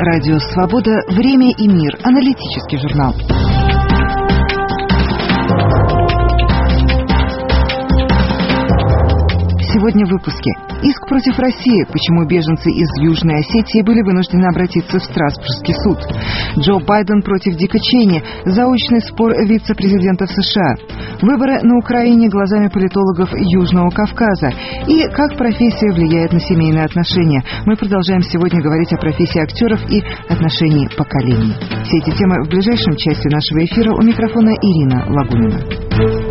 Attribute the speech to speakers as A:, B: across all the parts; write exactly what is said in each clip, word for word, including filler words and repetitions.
A: Радио «Свобода», «Время и мир», аналитический журнал. Сегодня в выпуске. Иск против России. Почему беженцы из Южной Осетии были вынуждены обратиться в Страсбургский суд. Джо Байден против Дика Чейни. Заочный спор вице-президентов США. Выборы на Украине глазами политологов Южного Кавказа. И как профессия влияет на семейные отношения. Мы продолжаем сегодня говорить о профессии актеров и отношении поколений. Все эти темы в ближайшем части нашего эфира. У микрофона Ирина Лагунина.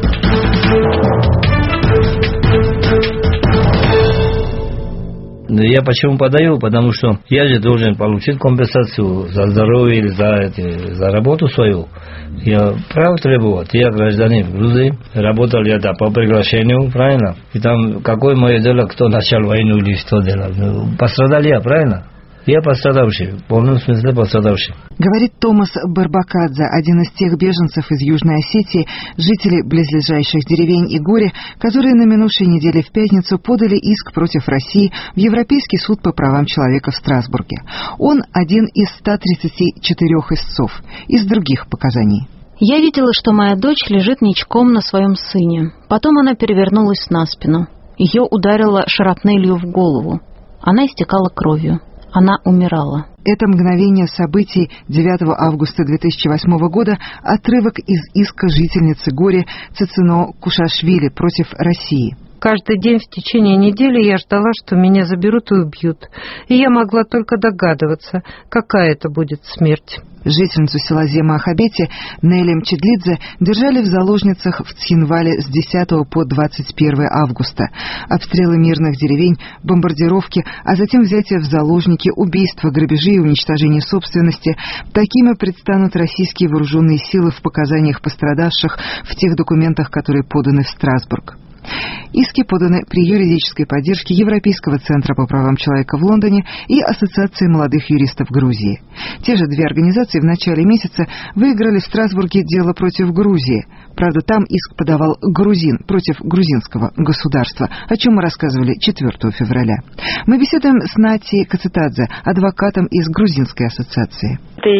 B: Я почему подаю? Потому что я же должен получить компенсацию за здоровье или за, эти, за работу свою. Я право требовать. Я гражданин Грузии. Работал я да, по приглашению, правильно? И там какое мое дело, кто начал войну или что делал. Ну, пострадал я, правильно? Я пострадавший, в полном смысле пострадавший.
A: Говорит Томас Барбакадзе, один из тех беженцев из Южной Осетии, жителей близлежащих деревень и Гори, которые на минувшей неделе в пятницу подали иск против России в Европейский суд по правам человека в Страсбурге. Он один из ста тридцати четырёх истцов. Из других показаний.
C: Я видела, что моя дочь лежит ничком на своем сыне. Потом она перевернулась на спину. Ее ударило шрапнелью в голову. Она истекала кровью. Она умирала.
A: Это мгновение событий девятого августа две тысячи восьмого года, отрывок из иска жительницы Гори Цицено Кушашвили против России.
D: Каждый день в течение недели я ждала, что меня заберут и убьют. И я могла только догадываться, какая это будет смерть.
A: Жительницу села Зема-Ахабети Нелли Мчедлидзе держали в заложницах в Цхинвале с десятого по двадцать первое августа. Обстрелы мирных деревень, бомбардировки, а затем взятие в заложники, убийства, грабежи и уничтожение собственности. Такими предстанут российские вооруженные силы в показаниях пострадавших в тех документах, которые поданы в Страсбург. Иски поданы при юридической поддержке Европейского центра по правам человека в Лондоне и Ассоциации молодых юристов Грузии. Те же две организации в начале месяца выиграли в Страсбурге дело против Грузии. Правда, там иск подавал грузин против грузинского государства, о чем мы рассказывали четвёртого февраля. Мы беседуем с Нати Кацитадзе, адвокатом из Грузинской ассоциации.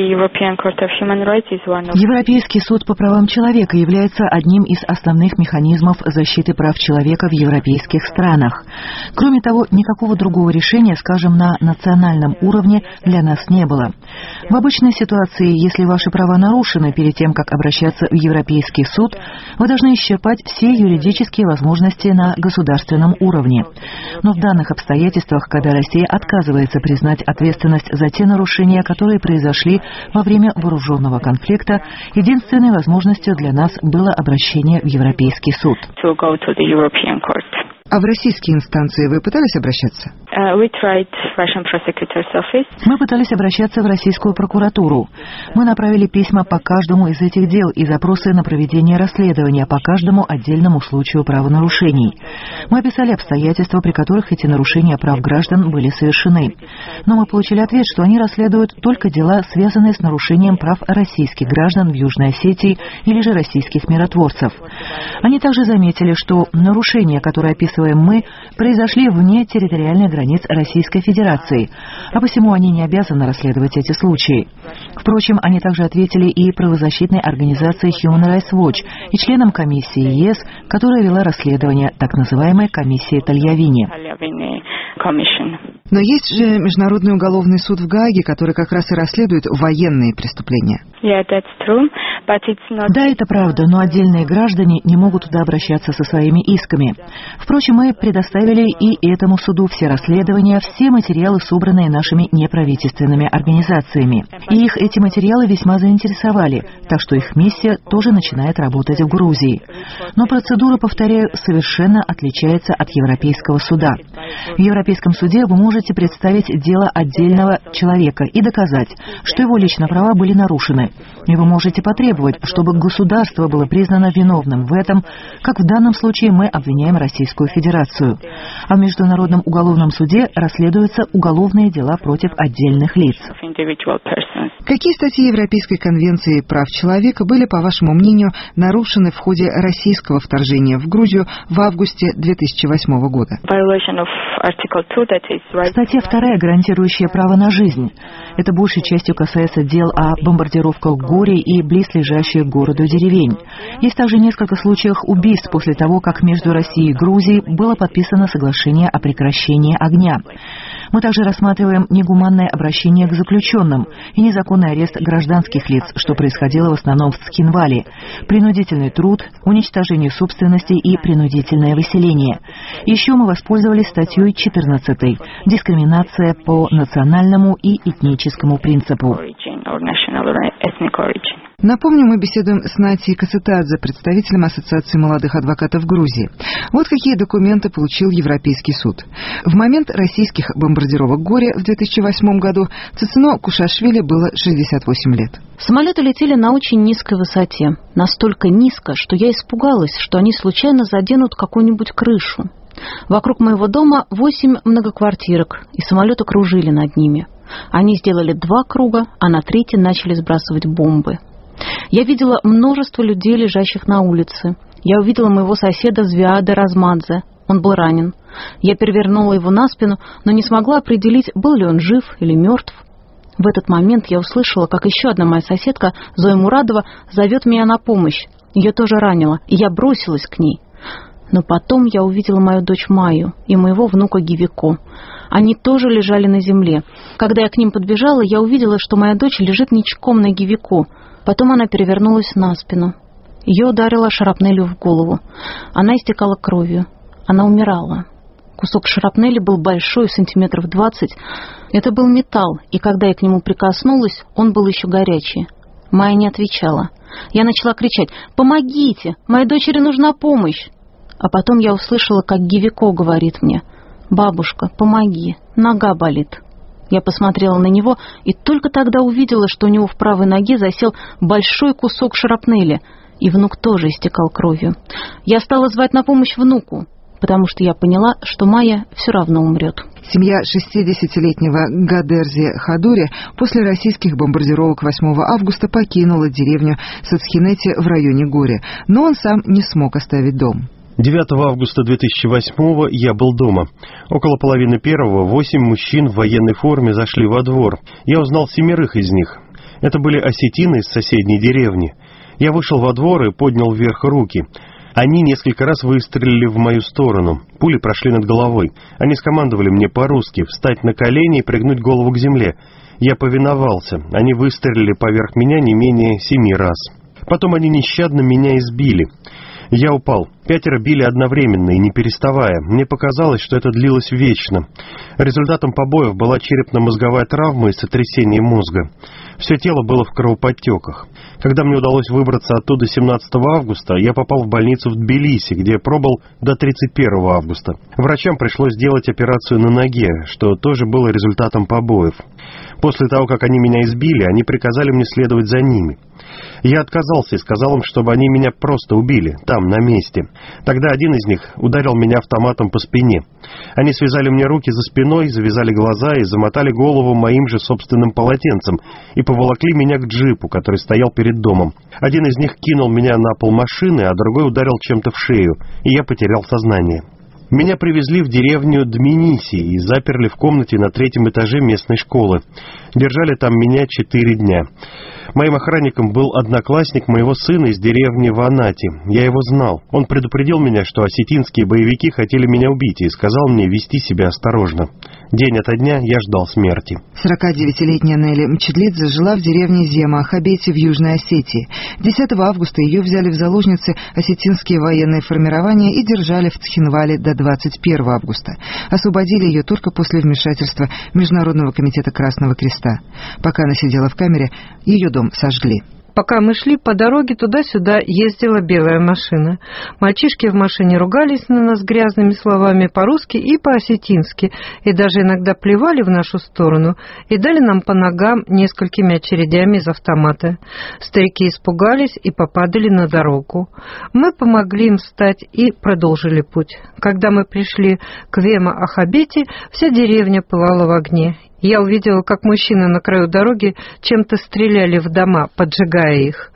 E: Европейский суд по правам человека является одним из основных механизмов защиты прав человека в европейских странах. Кроме того, никакого другого решения, скажем, на национальном уровне для нас не было. В обычной ситуации, если ваши права нарушены перед тем, как обращаться в Европейский суд, вы должны исчерпать все юридические возможности на государственном уровне. Но в данных обстоятельствах, когда Россия отказывается признать ответственность за те нарушения, которые произошли во время вооруженного конфликта, единственной возможностью для нас было обращение в Европейский суд.
A: А в российские инстанции вы пытались обращаться?
E: Uh, we tried Russian prosecutor's office. Мы пытались обращаться в российскую прокуратуру. Мы направили письма по каждому из этих дел и запросы на проведение расследования по каждому отдельному случаю правонарушений. Мы описали обстоятельства, при которых эти нарушения прав граждан были совершены. Но мы получили ответ, что они расследуют только дела, связанные с нарушением прав российских граждан в Южной Осетии или же российских миротворцев. Они также заметили, что нарушения, которые описывают мы, произошли вне территориальных границ Российской Федерации, а посему они не обязаны расследовать эти случаи. Впрочем, они также ответили и правозащитной организации Human Rights Watch и членам комиссии ЕС, которая вела расследование так называемой комиссии Тольявини.
A: Но есть же Международный уголовный суд в Гааге, который как раз и расследует военные преступления.
E: Yeah, that's true, but it's not... Да, это правда, но отдельные граждане не могут туда обращаться со своими исками. Впрочем, мы предоставили и этому суду все расследования, все материалы, собранные нашими неправительственными организациями. И их эти материалы весьма заинтересовали, так что их миссия тоже начинает работать в Грузии. Но процедура, повторяю, совершенно отличается от Европейского суда. В Европейском суде вы можете представить дело отдельного человека и доказать, что его личные права были нарушены. И вы можете потребовать, чтобы государство было признано виновным в этом, как в данном случае мы обвиняем Российскую Федерацию. А в Международном уголовном суде расследуются уголовные дела против отдельных лиц.
A: Какие статьи Европейской конвенции прав человека были, по вашему мнению, нарушены в ходе российского вторжения в Грузию в августе две тысячи восьмого года?
E: Статья вторая, гарантирующая право на жизнь. Это большей частью касается дел о бомбардировках Гори и близлежащих к городу деревень. Есть также несколько случаев убийств после того, как между Россией и Грузией было подписано соглашение о прекращении огня. Мы также рассматриваем негуманное обращение к заключенным и незаконный арест гражданских лиц, что происходило в основном в Цхинвале, принудительный труд, уничтожение собственности и принудительное выселение. Еще мы воспользовались статьей четырнадцатой «Дискриминация по национальному и этническому принципу».
A: Напомню, мы беседуем с Натией Кацетадзе, представителем Ассоциации молодых адвокатов Грузии. Вот какие документы получил Европейский суд. В момент российских бомбардировок Гори в две тысячи восьмом году Цицino Кушашвили было шестьдесят восемь лет.
C: Самолеты летели на очень низкой высоте. Настолько низко, что я испугалась, что они случайно заденут какую-нибудь крышу. Вокруг моего дома восемь многоквартирок, и самолеты кружили над ними. Они сделали два круга, а на третий начали сбрасывать бомбы. Я видела множество людей, лежащих на улице. Я увидела моего соседа Звиада Размадзе. Он был ранен. Я перевернула его на спину, но не смогла определить, был ли он жив или мертв. В этот момент я услышала, как еще одна моя соседка, Зоя Мурадова, зовет меня на помощь. Ее тоже ранило, и я бросилась к ней. Но потом я увидела мою дочь Майю и моего внука Гивико. Они тоже лежали на земле. Когда я к ним подбежала, я увидела, что моя дочь лежит ничком на Гивико. Потом она перевернулась на спину. Ее ударило шрапнелью в голову. Она истекала кровью. Она умирала. Кусок шрапнели был большой, сантиметров двадцать. Это был металл, и когда я к нему прикоснулась, он был еще горячий. Майя не отвечала. Я начала кричать: «Помогите! Моей дочери нужна помощь!» А потом я услышала, как Гивико говорит мне: «Бабушка, помоги, нога болит». Я посмотрела на него и только тогда увидела, что у него в правой ноге засел большой кусок шрапнели, и внук тоже истекал кровью. Я стала звать на помощь внуку, потому что я поняла, что Майя все равно умрет.
A: Семья шестидесятилетнего Гадерзи Хадури после российских бомбардировок восьмого августа покинула деревню Сацхинети в районе Гори, но он сам не смог оставить дом.
F: девятого августа две тысячи восьмого я был дома. Около половины первого восемь мужчин в военной форме зашли во двор. Я узнал семерых из них. Это были осетины из соседней деревни. Я вышел во двор и поднял вверх руки. Они несколько раз выстрелили в мою сторону. Пули прошли над головой. Они скомандовали мне по-русски встать на колени и пригнуть голову к земле. Я повиновался. Они выстрелили поверх меня не менее семи раз. Потом они нещадно меня избили. Я упал. Пятеро били одновременно и не переставая. Мне показалось, что это длилось вечно. Результатом побоев была черепно-мозговая травма и сотрясение мозга. Все тело было в кровоподтеках. Когда мне удалось выбраться оттуда семнадцатого августа, я попал в больницу в Тбилиси, где пробыл до тридцать первого августа. Врачам пришлось сделать операцию на ноге, что тоже было результатом побоев. После того, как они меня избили, они приказали мне следовать за ними. Я отказался и сказал им, чтобы они меня просто убили, там, на месте. Тогда один из них ударил меня автоматом по спине. Они связали мне руки за спиной, завязали глаза и замотали голову моим же собственным полотенцем и поволокли меня к джипу, который стоял перед домом. Один из них кинул меня на пол машины, а другой ударил чем-то в шею, и я потерял сознание. Меня привезли в деревню Дминиси и заперли в комнате на третьем этаже местной школы. Держали там меня четыре дня. Моим охранником был одноклассник моего сына из деревни Ванати. Я его знал. Он предупредил меня, что осетинские боевики хотели меня убить, и сказал мне вести себя осторожно. День ото дня я ждал смерти.
A: сорокадевятилетняя Нелли Мчедлидзе жила в деревне Зема-Ахабети в Южной Осетии. десятого августа ее взяли в заложницы осетинские военные формирования и держали в Цхинвале до двадцать первого августа. Освободили ее только после вмешательства Международного комитета Красного Креста. Пока она сидела в камере, ее дом сожгли.
D: Пока мы шли по дороге, туда-сюда ездила белая машина. Мальчишки в машине ругались на нас грязными словами по-русски и по-осетински, и даже иногда плевали в нашу сторону, и дали нам по ногам несколькими очередями из автомата. Старики испугались и попадали на дорогу. Мы помогли им встать и продолжили путь. Когда мы пришли к Вема-Ахабети, вся деревня пылала в огне. Я увидела, как мужчины на краю дороги чем-то стреляли в дома, поджигая их.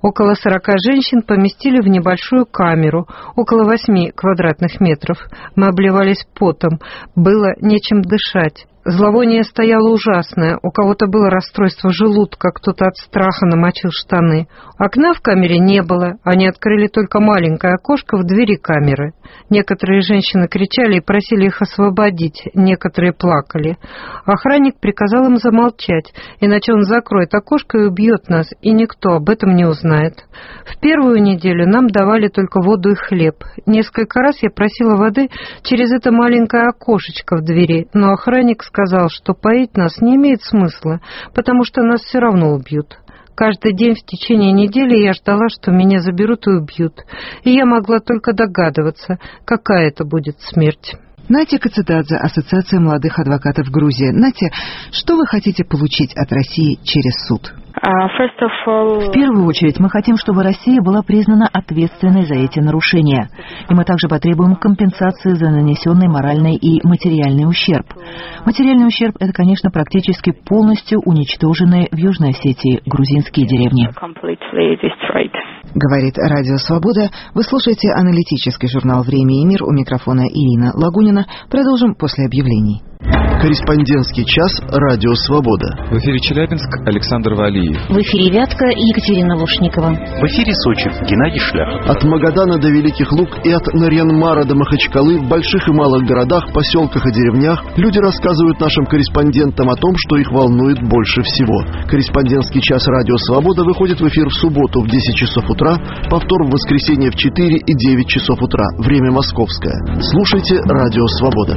D: Около сорока женщин поместили в небольшую камеру, около восьми квадратных метров. Мы обливались потом, было нечем дышать. Зловоние стояло ужасное, у кого-то было расстройство желудка, кто-то от страха намочил штаны. Окна в камере не было, они открыли только маленькое окошко в двери камеры. Некоторые женщины кричали и просили их освободить, некоторые плакали. Охранник приказал им замолчать, иначе он закроет окошко и убьет нас, и никто об этом не узнает. В первую неделю нам давали только воду и хлеб. Несколько раз я просила воды через это маленькое окошечко в двери, но охранник сказал, что поить нас не имеет смысла, потому что нас все равно убьют. Каждый день в течение недели я ждала, что меня заберут и убьют, и я могла только догадываться, какая это будет смерть.
A: Натя Кацидадзе, Ассоциация молодых адвокатов Грузии. Натя, что вы хотите получить от России через суд?
E: В первую очередь мы хотим, чтобы Россия была признана ответственной за эти нарушения. И мы также потребуем компенсации за нанесенный моральный и материальный ущерб. Материальный ущерб – это, конечно, практически полностью уничтоженные в Южной Осетии грузинские деревни.
A: Говорит Радио Свобода. Вы слушаете аналитический журнал «Время и мир». У микрофона Ирина Лагунина. Продолжим после объявлений.
G: Корреспондентский час «Радио Свобода».
H: В эфире Челябинск, Александр Валиев.
C: В эфире Вятка и Екатерина Лушникова.
I: В эфире Сочи, Геннадий Шляхов.
G: От Магадана до Великих Луг и от Нарьян-Мара до Махачкалы в больших и малых городах, поселках и деревнях люди рассказывают нашим корреспондентам о том, что их волнует больше всего. Корреспондентский час «Радио Свобода» выходит в эфир в субботу в десять часов утра, повтор в воскресенье в четыре и девять часов утра. Время московское. Слушайте «Радио Свобода».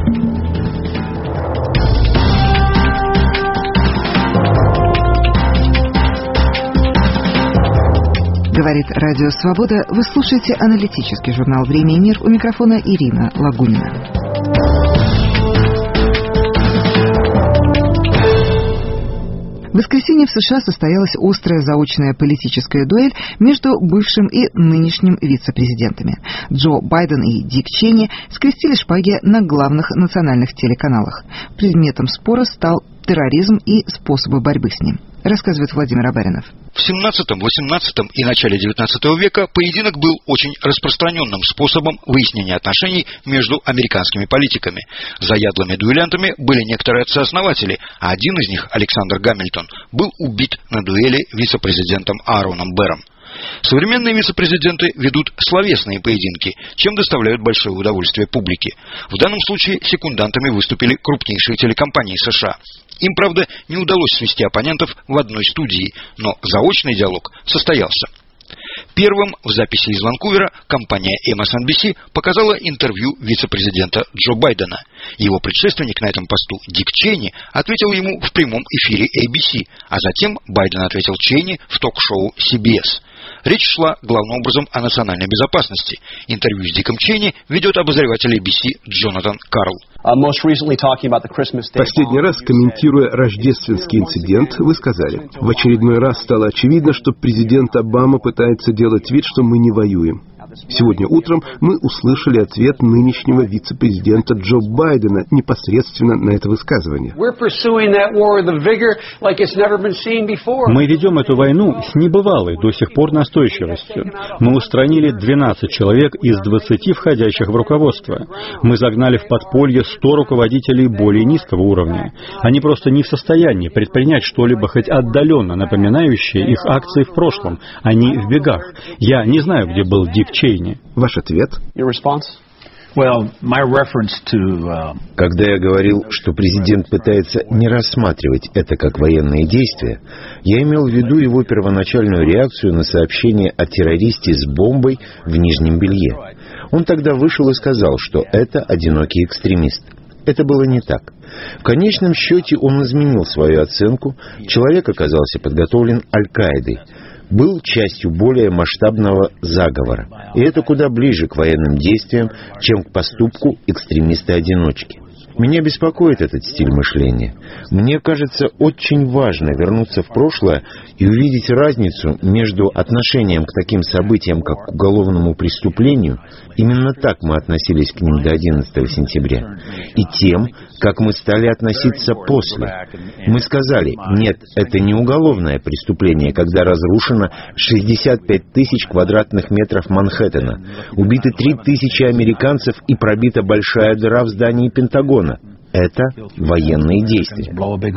A: Говорит Радио Свобода. Вы слушаете аналитический журнал «Время и мир». У микрофона Ирина Лагунина. В воскресенье в США состоялась острая заочная политическая дуэль между бывшим и нынешним вице-президентами. Джо Байден и Дик Чейни скрестили шпаги на главных национальных телеканалах. Предметом спора стал терроризм и способы борьбы с ним, рассказывает Владимир Абаринов.
J: В семнадцатом, восемнадцатом и начале девятнадцатого века поединок был очень распространенным способом выяснения отношений между американскими политиками. Заядлыми дуэлянтами были некоторые отцы-основатели, а один из них, Александр Гамильтон, был убит на дуэли вице-президентом Аароном Берром. Современные вице-президенты ведут словесные поединки, чем доставляют большое удовольствие публике. В данном случае секундантами выступили крупнейшие телекомпании США. Им, правда, не удалось свести оппонентов в одной студии, но заочный диалог состоялся. Первым в записи из Ванкувера компания эм эс эн би си показала интервью вице-президента Джо Байдена. Его предшественник на этом посту Дик Чейни ответил ему в прямом эфире эй би си, а затем Байден ответил Чейни в ток-шоу си би эс. Речь шла главным образом о национальной безопасности. Интервью с Диком Чейни ведет обозреватель эй би си Джонатан Карл.
K: Последний раз, комментируя рождественский инцидент, вы сказали: в очередной раз стало очевидно, что президент Обама пытается делать вид, что мы не воюем. Сегодня утром мы услышали ответ нынешнего вице-президента Джо Байдена непосредственно на это высказывание.
L: Мы ведем эту войну с небывалой до сих пор настойчивостью. Мы устранили двенадцать человек из двадцати входящих в руководство. Мы загнали в подполье сто руководителей более низкого уровня. Они просто не в состоянии предпринять что-либо хоть отдаленно напоминающее их акции в прошлом. Они в бегах. Я не знаю, где был Дик Чейни.
K: Ваш ответ?
M: Когда я говорил, что президент пытается не рассматривать это как военные действия, я имел в виду его первоначальную реакцию на сообщение о террористе с бомбой в нижнем белье. Он тогда вышел и сказал, что это одинокий экстремист. Это было не так. В конечном счете он изменил свою оценку. Человек оказался подготовлен Аль-Каидой, был частью более масштабного заговора. И это куда ближе к военным действиям, чем к поступку экстремиста-одиночки. Меня беспокоит этот стиль мышления. Мне кажется, очень важно вернуться в прошлое и увидеть разницу между отношением к таким событиям, как к уголовному преступлению, именно так мы относились к ним до одиннадцатого сентября, и тем, как мы стали относиться после. Мы сказали, нет, это не уголовное преступление, когда разрушено шестьдесят пять тысяч квадратных метров Манхэттена, убиты три тысячи американцев и пробита большая дыра в здании Пентагона. Это военные действия.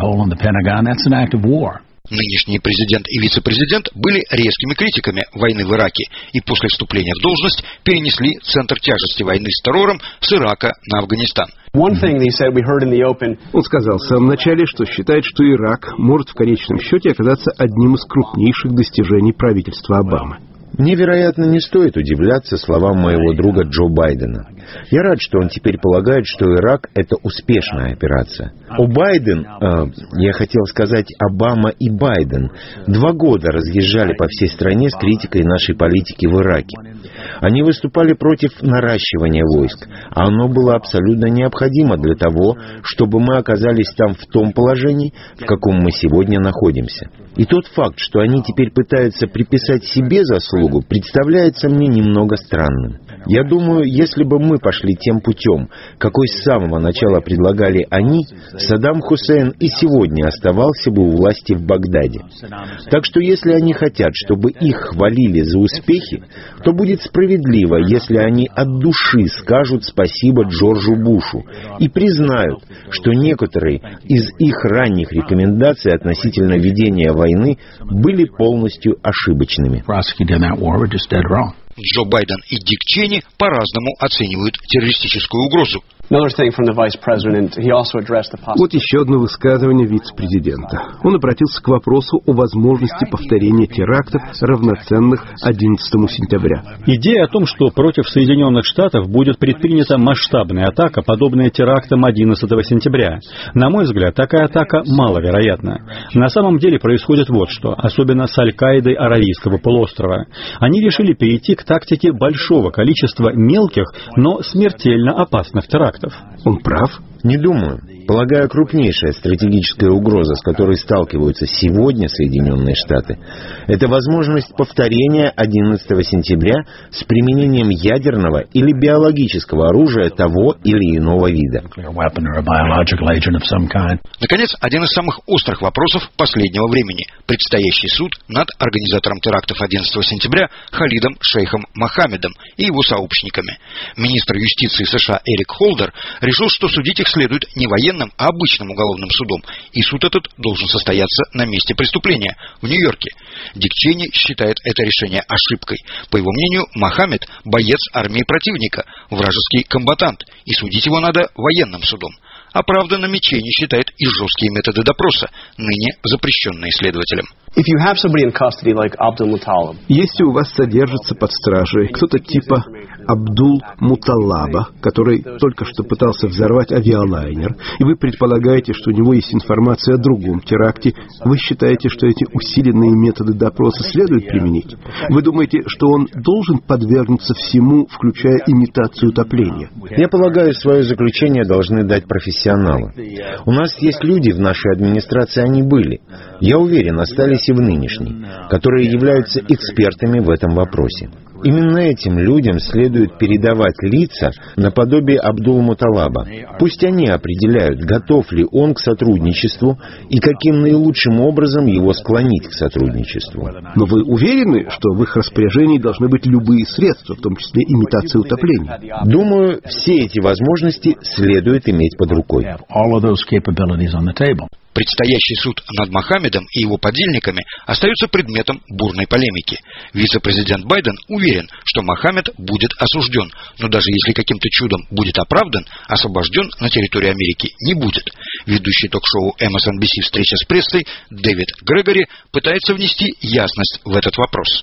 J: Нынешний президент и вице-президент были резкими критиками войны в Ираке и после вступления в должность перенесли центр тяжести войны с террором с Ирака на Афганистан.
K: Он сказал в самом начале, что считает, что Ирак может в конечном счете оказаться одним из крупнейших достижений правительства Обамы.
M: Мне, вероятно, не стоит удивляться словам моего друга Джо Байдена. Я рад, что он теперь полагает, что Ирак — это успешная операция. О Байден, э, я хотел сказать Обама и Байден, два года разъезжали по всей стране с критикой нашей политики в Ираке. Они выступали против наращивания войск, а оно было абсолютно необходимо для того, чтобы мы оказались там в том положении, в каком мы сегодня находимся. И тот факт, что они теперь пытаются приписать себе заслугу, представляется мне немного странным. Я думаю, если бы мы пошли тем путем, какой с самого начала предлагали они, Саддам Хусейн и сегодня оставался бы у власти в Багдаде. Так что если они хотят, чтобы их хвалили за успехи, то будет справедливо, если они от души скажут спасибо Джорджу Бушу и признают, что некоторые из их ранних рекомендаций относительно ведения войны были полностью ошибочными.
J: Джо Байден и Дик Чейни по-разному оценивают террористическую угрозу.
K: Вот еще одно высказывание вице-президента. Он обратился к вопросу о возможности повторения терактов, равноценных одиннадцатому сентября.
L: Идея о том, что против Соединенных Штатов будет предпринята масштабная атака, подобная терактам одиннадцатого сентября. На мой взгляд, такая атака маловероятна. На самом деле происходит вот что, особенно с Аль-Каидой Аравийского полуострова. Они решили перейти к тактике большого количества мелких, но смертельно опасных терактов.
K: Он прав?
M: Не думаю. Полагаю, крупнейшая стратегическая угроза, с которой сталкиваются сегодня Соединенные Штаты, это возможность повторения одиннадцатого сентября с применением ядерного или биологического оружия того или иного вида.
J: Наконец, один из самых острых вопросов последнего времени – предстоящий суд над организатором терактов одиннадцатого сентября Халидом Шейхом Мохаммедом и его сообщниками. Министр юстиции США Эрик Холдер решил, что судить их следует не военным, а обычным уголовным судом, и суд этот должен состояться на месте преступления, в Нью-Йорке. Дик Чейни считает это решение ошибкой. По его мнению, Мохаммед – боец армии противника, вражеский комбатант, и судить его надо военным судом. Оправданными Чейни считает и жесткие методы допроса, ныне запрещенные следователям.
K: Если у вас содержится под стражей кто-то типа Абдул-Муталлаба, который только что пытался взорвать авиалайнер, и вы предполагаете, что у него есть информация о другом теракте, вы считаете, что эти усиленные методы допроса следует применить? Вы думаете, что он должен подвергнуться всему, включая имитацию утопления?
M: Я полагаю, свое заключение должны дать профессионалы. У нас есть люди в нашей администрации, они были. Я уверен, остались и в нынешней, которые являются экспертами в этом вопросе. Именно этим людям следует передавать лица наподобие Абдул-Муталаба. Пусть они определяют, готов ли он к сотрудничеству и каким наилучшим образом его склонить к сотрудничеству.
K: Но вы уверены, что в их распоряжении должны быть любые средства, в том числе имитация утопления?
M: Думаю, все эти возможности следует иметь под рукой.
J: Предстоящий суд над Мохаммедом и его подельниками остается предметом бурной полемики. Вице-президент Байден уверен, что Мохаммед будет осужден, но даже если каким-то чудом будет оправдан, освобожден на территории Америки не будет. Ведущий ток-шоу эм эс эн би си «Встреча с прессой» Дэвид Грегори пытается внести ясность в этот вопрос.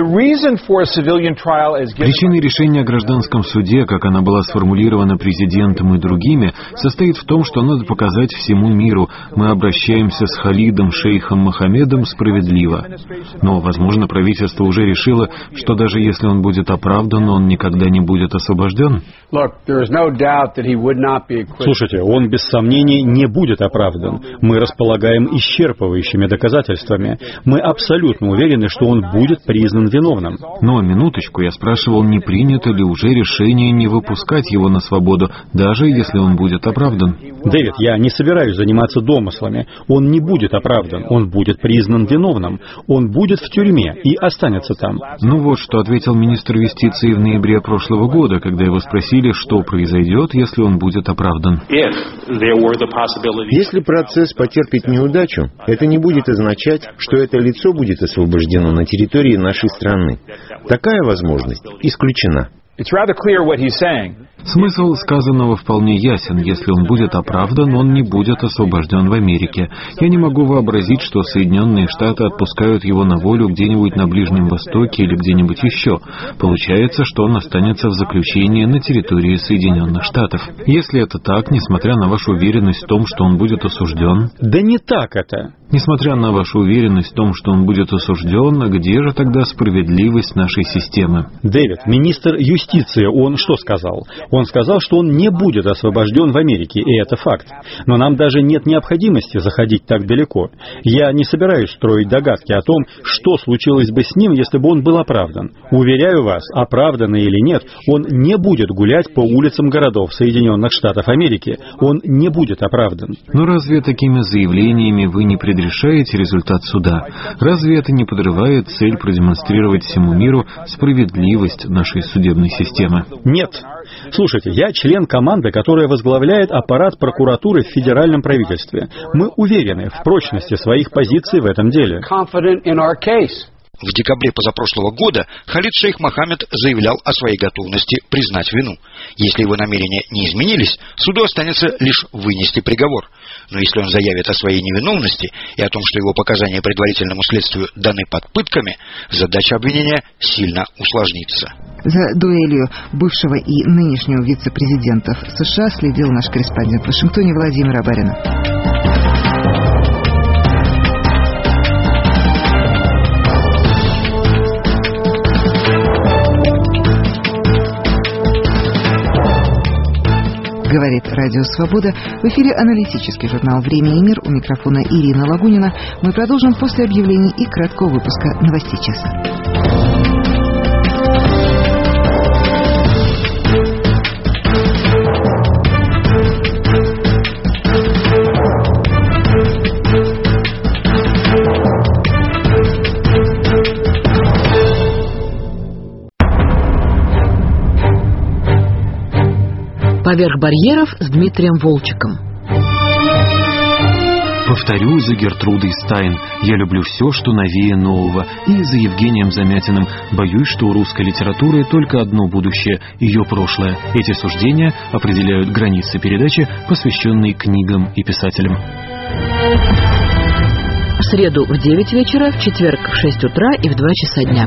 N: Причиной решения о гражданском суде, как она была сформулирована президентом и другими, состоит в том, что надо показать всему миру: мы обращаемся с Халидом Шейхом Мохаммедом справедливо. Но, возможно, правительство уже решило, что даже если он будет оправдан, он никогда не будет освобожден.
L: Слушайте, он без сомнений не будет оправдан. Мы располагаем исчерпывающими доказательствами. Мы абсолютно уверены, что он будет признан виновным.
N: Но, минуточку, я спрашивал, не принято ли уже решение не выпускать его на свободу, даже если он будет оправдан.
L: Дэвид, я не собираюсь заниматься домыслами. Он не будет оправдан, он будет признан виновным. Он будет в тюрьме и останется там.
N: Ну вот, что ответил министр юстиции в ноябре прошлого года, когда его спросили, что произойдет, если он будет оправдан.
M: Если процесс потерпит неудачу, это не будет означать, что это лицо будет освобождено на территории нашей страны. Такая возможность исключена.
N: Смысл сказанного вполне ясен. Если он будет оправдан, он не будет освобожден в Америке. Я не могу вообразить, что Соединенные Штаты отпускают его на волю где-нибудь на Ближнем Востоке или где-нибудь еще. Получается, что он останется в заключении на территории Соединенных Штатов. Если это так, несмотря на вашу уверенность в том, что он будет осужден...
L: Да не так это!
N: Несмотря на вашу уверенность в том, что он будет осужден, где же тогда справедливость нашей системы?
L: Дэвид, министр юстиции, он что сказал? Он сказал, что он не будет освобожден в Америке, и это факт. Но нам даже нет необходимости заходить так далеко. Я не собираюсь строить догадки о том, что случилось бы с ним, если бы он был оправдан. Уверяю вас, оправданный или нет, он не будет гулять по улицам городов Соединенных Штатов Америки. Он не будет оправдан.
N: Но разве такими заявлениями вы не предрешаете результат суда? Разве это не подрывает цель продемонстрировать всему миру справедливость нашей судебной системы?
L: Нет. Слушайте, я член команды, которая возглавляет аппарат прокуратуры в федеральном правительстве. Мы уверены в прочности своих позиций в этом деле.
J: В декабре позапрошлого года Халид шейх Мохаммед заявлял о своей готовности признать вину. Если его намерения не изменились, суду останется лишь вынести приговор. Но если он заявит о своей невиновности и о том, что его показания предварительному следствию даны под пытками, задача обвинения сильно усложнится.
A: За дуэлью бывшего и нынешнего вице-президентов США следил наш корреспондент в Вашингтоне Владимир Абарин. Говорит Радио Свобода. В эфире аналитический журнал «Время и мир». У микрофона Ирина Лагунина. Мы продолжим после объявлений и краткого выпуска новостей часа.
O: «Поверх барьеров» с Дмитрием Волчиком.
N: Повторю за Гертрудой Стайн. Я люблю все, что новее нового. И за Евгением Замятиным. Боюсь, что у русской литературы только одно будущее – ее прошлое. Эти суждения определяют границы передачи, посвященной книгам и писателям.
O: В среду в девять вечера, в четверг в шесть утра и в два часа дня.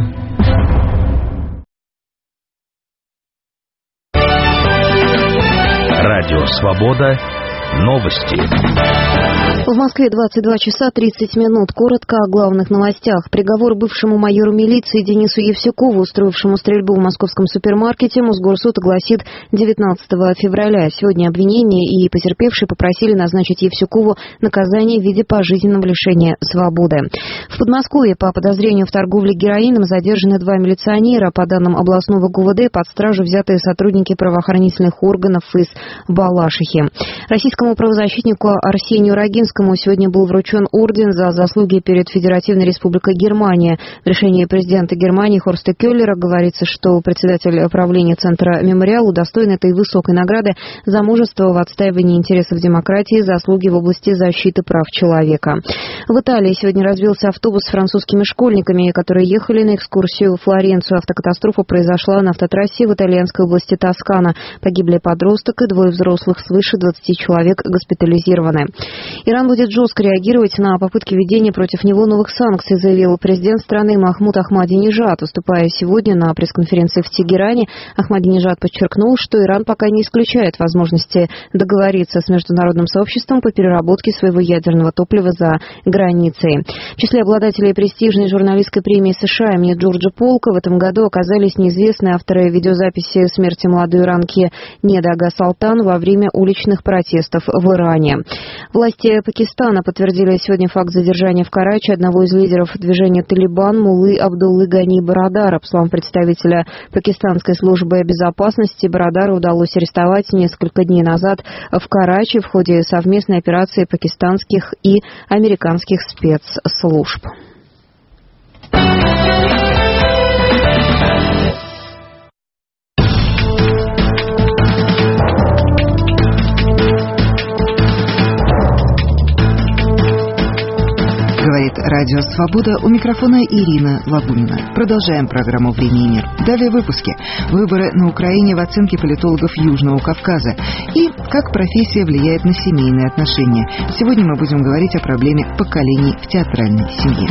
P: Радио «Свобода». Новости.
Q: В Москве двадцать два часа тридцать минут. Коротко о главных новостях. Приговор бывшему майору милиции Денису Евсюкову, устроившему стрельбу в московском супермаркете, Мосгорсуд огласит девятнадцатого февраля. Сегодня обвинение и потерпевшие попросили назначить Евсюкову наказание в виде пожизненного лишения свободы. В Подмосковье по подозрению в торговле героином задержаны два милиционера. По данным областного ГУВД, под стражу взятые сотрудники правоохранительных органов из Балашихи. Российскому правозащитнику Арсению Рогинскому сегодня был вручен орден за заслуги перед Федеративной Республикой Германия. В решении президента Германии Хорста Келлера говорится, что председатель правления Центра «Мемориал» удостоен этой высокой награды за мужество в отстаивании интересов демократии и заслуги в области защиты прав человека. В Италии сегодня разбился автобус с французскими школьниками, которые ехали на экскурсию в Флоренцию. Автокатастрофа произошла на автотрассе в итальянской области Тоскана. Погибли подросток и двое взрослых, свыше двадцати человек госпитализированы. Иран будет жестко реагировать на попытки введения против него новых санкций, заявил президент страны Махмуд Ахмадинежад. Выступая сегодня на пресс-конференции в Тегеране, Ахмадинежад подчеркнул, что Иран пока не исключает возможности договориться с международным сообществом по переработке своего ядерного топлива за границей. В числе обладателей престижной журналистской премии США имени Джорджа Полка в этом году оказались неизвестные авторы видеозаписи смерти молодой иранки Неды Ага-Салтан во время уличных протестов в Иране. Власти Пакистана подтвердили сегодня факт задержания в Карачи одного из лидеров движения «Талибан» Муллы Абдуллы Гани Барадара. По словам представителя пакистанской службы безопасности, Барадара удалось арестовать несколько дней назад в Карачи в ходе совместной операции пакистанских и американских спецслужб.
A: Говорит Радио Свобода, у микрофона Ирина Лагунина. Продолжаем программу «Время и мир». Далее в выпуске. Выборы на Украине в оценке политологов Южного Кавказа. И как профессия влияет на семейные отношения. Сегодня мы будем говорить о проблеме поколений в театральной семье.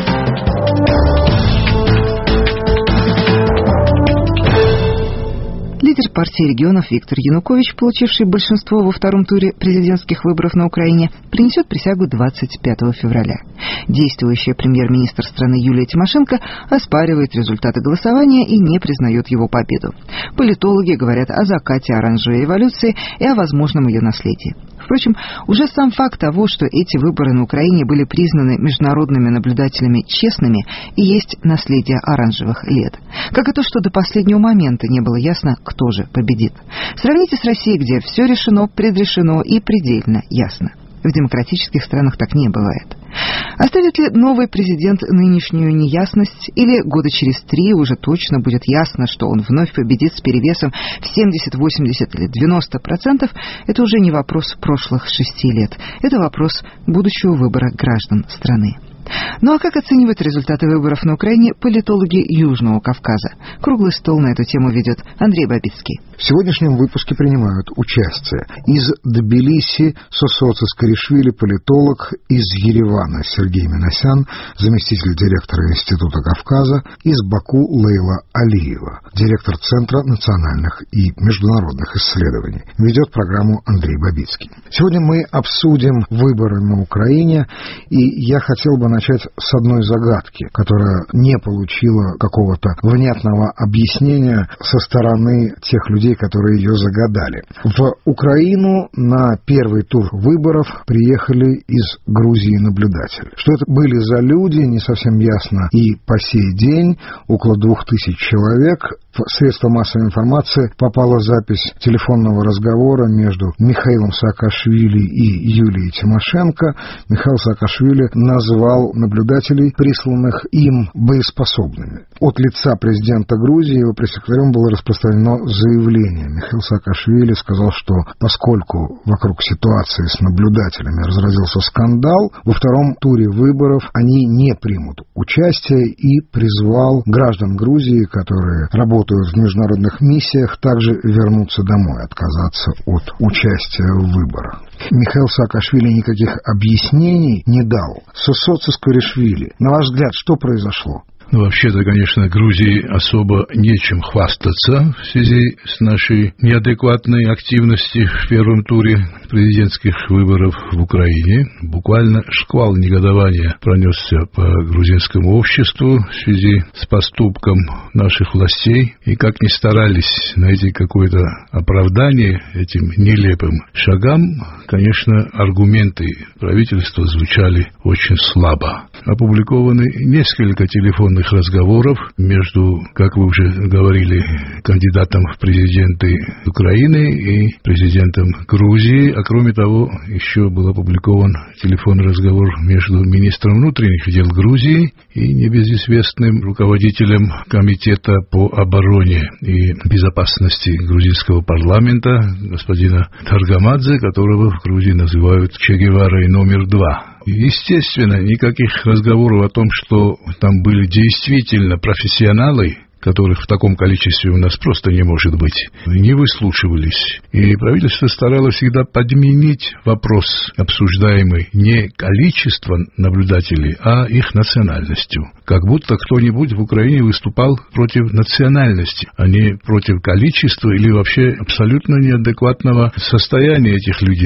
A: Лидер партии регионов Виктор Янукович, получивший большинство во втором туре президентских выборов на Украине, принесет присягу двадцать пятого февраля. Действующая премьер-министр страны Юлия Тимошенко оспаривает результаты голосования и не признает его победу. Политологи говорят о закате оранжевой революции и о возможном ее наследии. Впрочем, уже сам факт того, что эти выборы на Украине были признаны международными наблюдателями честными, и есть наследие оранжевых лет. Как и то, что до последнего момента не было ясно, кто же победит. Сравните с Россией, где все решено, предрешено и предельно ясно. В демократических странах так не бывает. Оставит ли новый президент нынешнюю неясность, или года через три уже точно будет ясно, что он вновь победит с перевесом в семьдесят, восемьдесят или девяносто процентов, это уже не вопрос прошлых шести лет. Это вопрос будущего выбора граждан страны. Ну а как оценивают результаты выборов на Украине политологи Южного Кавказа? Круглый стол на эту тему ведет Андрей Бабицкий.
R: В сегодняшнем выпуске принимают участие из Тбилиси Сосоца Скоришвили, политолог, из Еревана Сергей Минасян, заместитель директора Института Кавказа, из Баку Лейла Алиева, директор Центра национальных и международных исследований. Ведет программу Андрей Бабицкий. Сегодня мы обсудим выборы на Украине, и я хотел бы начать с одной загадки, которая не получила какого-то внятного объяснения со стороны тех людей, которые ее загадали. В Украину на первый тур выборов приехали из Грузии наблюдатели. Что это были за люди, не совсем ясно и по сей день. Около двух тысяч человек. В средства массовой информации попала запись телефонного разговора между Михаилом Саакашвили и Юлией Тимошенко. Михаил Саакашвили назвал наблюдателей, присланных им, боеспособными. От лица президента Грузии его пресс-секретарем было распространено заявление. Михаил Саакашвили сказал, что поскольку вокруг ситуации с наблюдателями разразился скандал, во втором туре выборов они не примут участие, и призвал граждан Грузии, которые работают в международных миссиях, также вернуться домой, отказаться от участия в выборах. Михаил Саакашвили никаких объяснений не дал. Сосоца Скоришвили, на ваш взгляд, что произошло?
S: Ну, вообще-то, конечно, Грузии особо нечем хвастаться в связи с нашей неадекватной активностью в первом туре президентских выборов в Украине. Буквально шквал негодования пронесся по грузинскому обществу в связи с поступком наших властей. И как ни старались найти какое-то оправдание этим нелепым шагам, конечно, аргументы правительства звучали очень слабо. Опубликованы несколько телефонных разговоров между, как вы уже говорили, кандидатом в президенты Украины и президентом Грузии. А кроме того, еще был опубликован телефонный разговор между министром внутренних дел Грузии и небезызвестным руководителем комитета по обороне и безопасности грузинского парламента, господина Таргамадзе, которого в Грузии называют Че Геварой номер два. Естественно, никаких разговоров о том, что там были действительно профессионалы, которых в таком количестве у нас просто не может быть, не выслушивались. И правительство старалось всегда подменить вопрос, обсуждаемый не количеством наблюдателей, а их национальностью. Как будто кто-нибудь в Украине выступал против национальности, а не против количества или вообще абсолютно неадекватного состояния этих людей.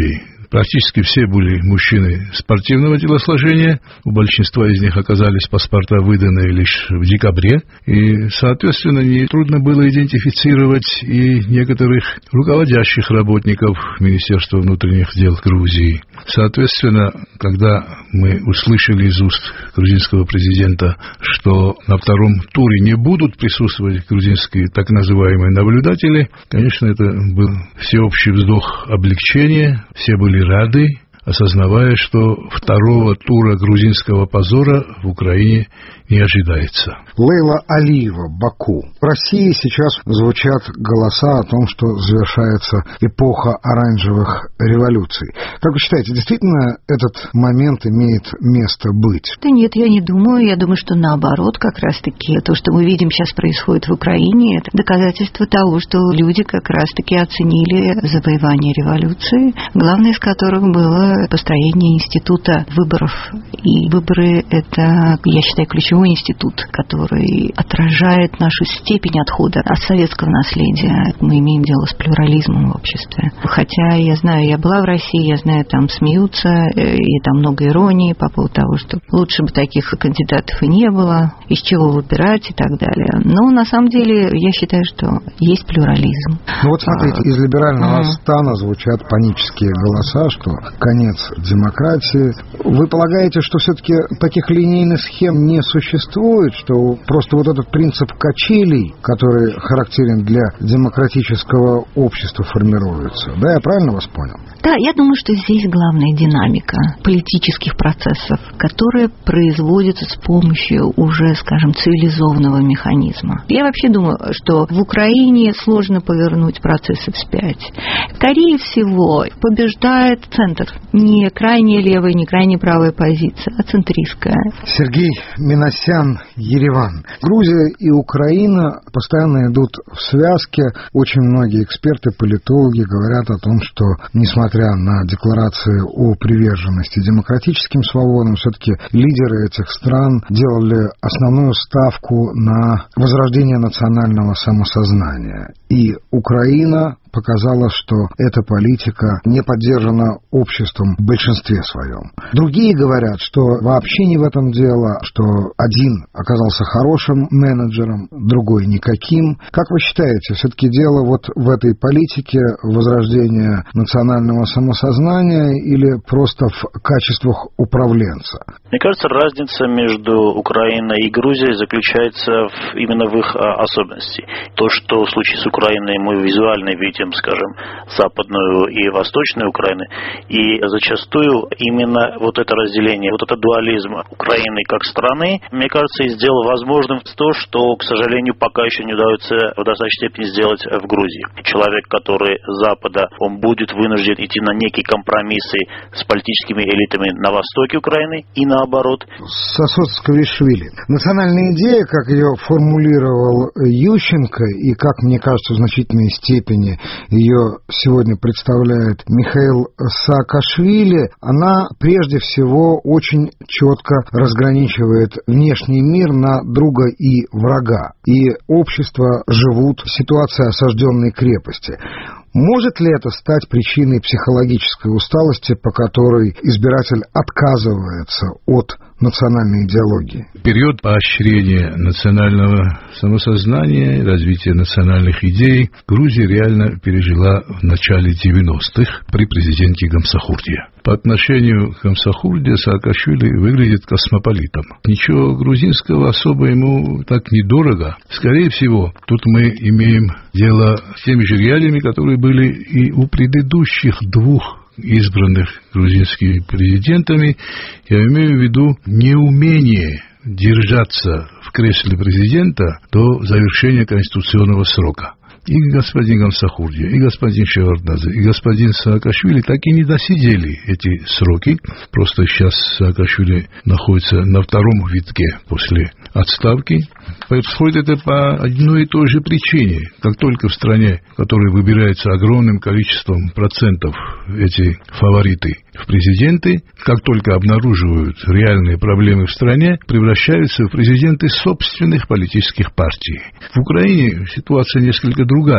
S: практически все были мужчины спортивного телосложения. У большинства из них оказались паспорта выданные лишь в декабре. И, соответственно, нетрудно было идентифицировать и некоторых руководящих работников Министерства внутренних дел Грузии. Соответственно, когда мы услышали из уст грузинского президента, что на втором туре не будут присутствовать грузинские так называемые наблюдатели, конечно, это был всеобщий вздох облегчения. Все были рады, осознавая, что второго тура грузинского позора в Украине не ожидается.
R: Лейла Алиева, Баку. В России сейчас звучат голоса о том, что завершается эпоха оранжевых революций. Как вы считаете, действительно этот момент имеет место быть?
T: Да нет, я не думаю. Я думаю, что наоборот, как раз-таки то, что мы видим сейчас происходит в Украине, это доказательство того, что люди как раз-таки оценили завоевание революции, главное из которых было построение института выборов. И выборы – это, я считаю, ключевой институт, который отражает нашу степень отхода от советского наследия. Мы имеем дело с плюрализмом в обществе. Хотя, я знаю, я была в России, я знаю, там смеются, и там много иронии по поводу того, что лучше бы таких кандидатов и не было, из чего выбирать и так далее. Но, на самом деле, я считаю, что есть плюрализм.
R: Ну вот смотрите, из либерального mm. стана звучат панические голоса, что конец демократии. Вы полагаете, что все-таки таких линейных схем не существует, что просто вот этот принцип качелей, который характерен для демократического общества, формируется? Да, я правильно вас понял?
T: Да, я думаю, что здесь главная динамика политических процессов, которые производятся с помощью уже, скажем, цивилизованного механизма. Я вообще думаю, что в Украине сложно повернуть процессы вспять. Скорее всего, побеждает центр. Не крайне левая, не крайне правая позиция, а центристская.
R: Сергей Минасян, Ереван. Грузия и Украина постоянно идут в связке. Очень многие эксперты, политологи говорят о том, что, несмотря на декларации о приверженности демократическим свободам, все-таки лидеры этих стран делали основную ставку на возрождение национального самосознания. И Украина показала, что эта политика не поддержана обществом в большинстве своем. Другие говорят, что вообще не в этом дело, что один оказался хорошим менеджером, другой никаким. Как вы считаете, все-таки дело вот в этой политике возрождения национального самосознания или просто в качествах управленца?
U: Мне кажется, разница между Украиной и Грузией заключается в, именно в их а, особенности. То, что в случае с Украиной мы визуально видим, скажем, западную и восточную Украину, и зачастую именно вот это разделение, вот это дуализм Украины как страны, мне кажется, и сделал возможным то, что, к сожалению, пока еще не удается в достаточной степени сделать в Грузии. Человек, который с Запада, он будет вынужден идти на некие компромиссы с политическими элитами на востоке Украины и наоборот.
R: Сосо-Сквишвили. Национальная идея, как ее формулировал Ющенко, и, как мне кажется, в значительной степени ее сегодня представляет Михаил Саакашвили, она прежде всего очень четко разграничивает внешний мир на друга и врага. И общества живут в ситуации осажденной крепости. Может ли это стать причиной психологической усталости, по которой избиратель отказывается от национальной идеологии?
S: Период поощрения национального самосознания, развития национальных идей Грузия реально пережила в начале девяностых при президенте Гамсахурдие. По отношению к Гамсахурдие Саакашвили выглядит космополитом. Ничего грузинского особо ему так недорого. Скорее всего, тут мы имеем дело с теми же реалиями, которые были и у предыдущих двух избранных грузинскими президентами. Я имею в виду неумение держаться в кресле президента до завершения конституционного срока. И господин Гамсахурдие, и господин Шеварднадзе, и господин Саакашвили так и не досидели эти сроки. Просто сейчас Саакашвили находится на втором витке после отставки. Происходит это по одной и той же причине. Как только в стране, в которой выбирается огромным количеством процентов эти фавориты в президенты, как только обнаруживают реальные проблемы в стране, превращаются в президенты собственных политических партий. В Украине ситуация несколько другая.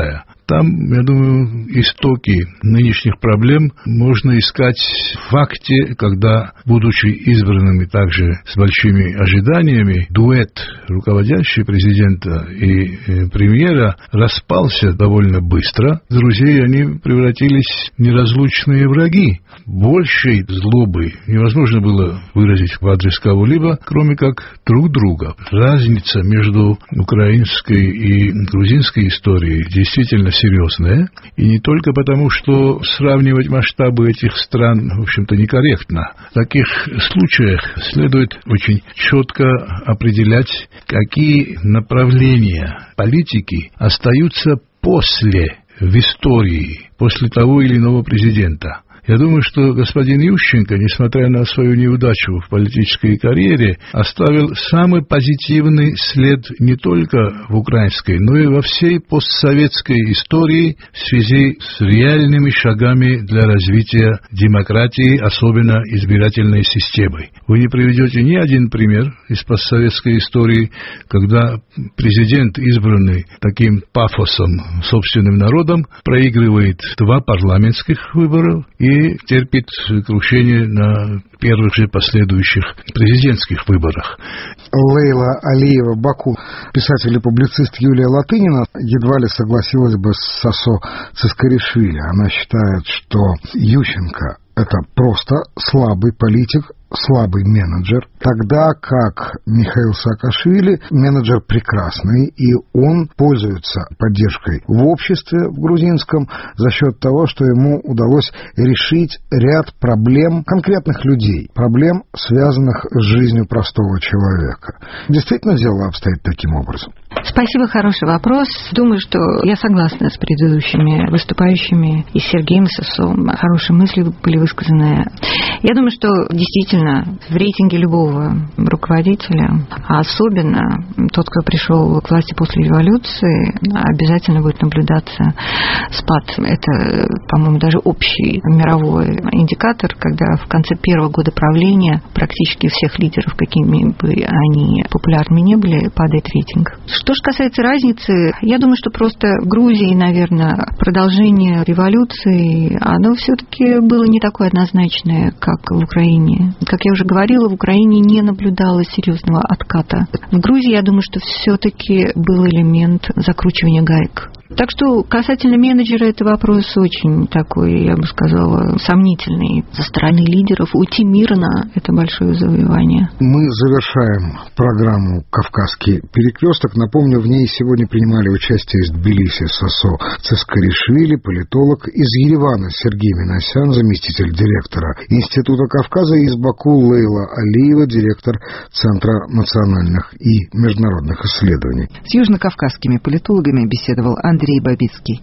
S: Там, я думаю, истоки нынешних проблем можно искать в факте, когда, будучи избранными также с большими ожиданиями, дуэт руководящий президента и премьера распался довольно быстро. Друзей они превратились в неразлучные враги. Большей злобы невозможно было выразить в адрес кого-либо, кроме как друг друга. Разница между украинской и грузинской историей действительно серьезная. И не только потому, что сравнивать масштабы этих стран, в общем-то, некорректно. В таких случаях следует очень четко определять, какие направления политики остаются после, в истории, после того или иного президента. Я думаю, что господин Ющенко, несмотря на свою неудачу в политической карьере, оставил самый позитивный след не только в украинской, но и во всей постсоветской истории в связи с реальными шагами для развития демократии, особенно избирательной системы. Вы не приведете ни один пример из постсоветской истории, когда президент, избранный таким пафосом собственным народом, проигрывает два парламентских выбора и и терпит крушение на первых же последующих президентских выборах.
R: Лейла Алиева, Баку. Писатель и публицист Юлия Латынина едва ли согласилась бы с Сосо Цискаришвили. Она считает, что Ющенко – это просто слабый политик, слабый менеджер, тогда как Михаил Саакашвили менеджер прекрасный, и он пользуется поддержкой в обществе в грузинском за счет того, что ему удалось решить ряд проблем конкретных людей, проблем, связанных с жизнью простого человека. Действительно, дело обстоит таким образом?
T: Спасибо, хороший вопрос. Думаю, что я согласна с предыдущими выступающими, и с Сергеем, и с Сосом. Хорошие мысли были высказаны. Я думаю, что действительно в рейтинге любого руководителя, а особенно тот, кто пришел к власти после революции, обязательно будет наблюдаться спад. Это, по-моему, даже общий мировой индикатор, когда в конце первого года правления практически всех лидеров, какими бы они популярными не были, падает рейтинг. Что же касается разницы, я думаю, что просто в Грузии, наверное, продолжение революции, оно все-таки было не такое однозначное, как в Украине. Как я уже говорила, в Украине не наблюдалось серьезного отката. В Грузии, я думаю, что все-таки был элемент закручивания гаек. Так что касательно менеджера, это вопрос очень такой, я бы сказала, сомнительный. Со стороны лидеров уйти мирно – это большое завоевание.
R: Мы завершаем программу «Кавказский перекресток». Напомню, в ней сегодня принимали участие из Тбилиси Сосо Цискаришвили, политолог, из Еревана Сергей Минасян, заместитель директора Института Кавказа, и из Баку Лейла Алиева, директор Центра национальных и международных исследований.
A: С южнокавказскими политологами беседовал Андрей Бабицкий.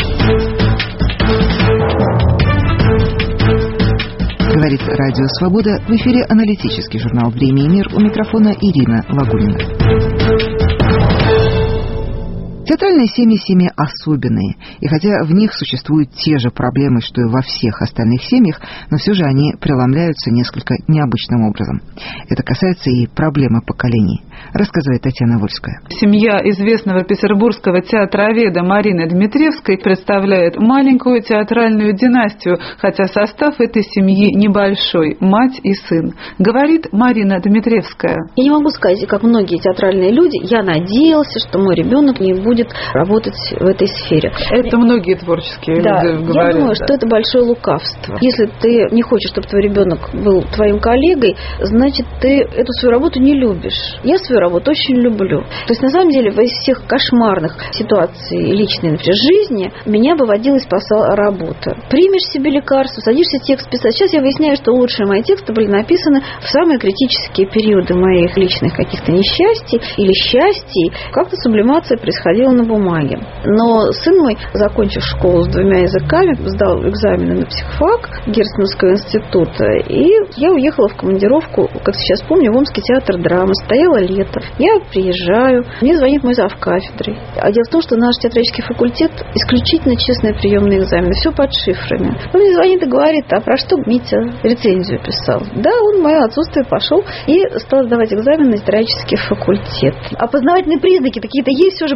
A: Говорит Радио Свобода. В эфире аналитический журнал «Время и мир». У микрофона Ирина Лагунина. Театральные семьи – семьи особенные, и хотя в них существуют те же проблемы, что и во всех остальных семьях, но все же они преломляются несколько необычным образом. Это касается и проблемы поколений, рассказывает Татьяна Вольская.
B: Семья известного петербургского театроведа Марины Дмитриевской представляет маленькую театральную династию, хотя состав этой семьи небольшой – мать и сын, говорит Марина Дмитриевская.
V: Я не могу сказать, как многие театральные люди, я надеялся, что мой ребенок не будет работать в этой сфере.
B: Это многие творческие
V: да,
B: люди говорят.
V: Я думаю,
B: да.
V: что это большое лукавство. Если ты не хочешь, чтобы твой ребенок был твоим коллегой, значит, ты эту свою работу не любишь. Я свою работу очень люблю. То есть, на самом деле, из всех кошмарных ситуаций личной, например, жизни, меня бы водила и спасала работа. Примешь себе лекарство, садишься текст писать. Сейчас я выясняю, что лучшие мои тексты были написаны в самые критические периоды моих личных каких-то несчастий или счастий. Как-то сублимация происходила на бумаге. Но сын мой, закончив школу с двумя языками, сдал экзамены на психфак Герценовского института, и я уехала в командировку, как сейчас помню, в Омский театр драмы. Стояло лето. Я приезжаю, мне звонит мой завкафедрой. А дело в том, что наш театрический факультет исключительно честные приемные экзамены, все под шифрами. Он мне звонит и говорит: а про что Митя рецензию писал? Да, он в мое отсутствие пошел и стал сдавать экзамен на театрический факультет. Опознавательные признаки какие-то есть все же под шифрами.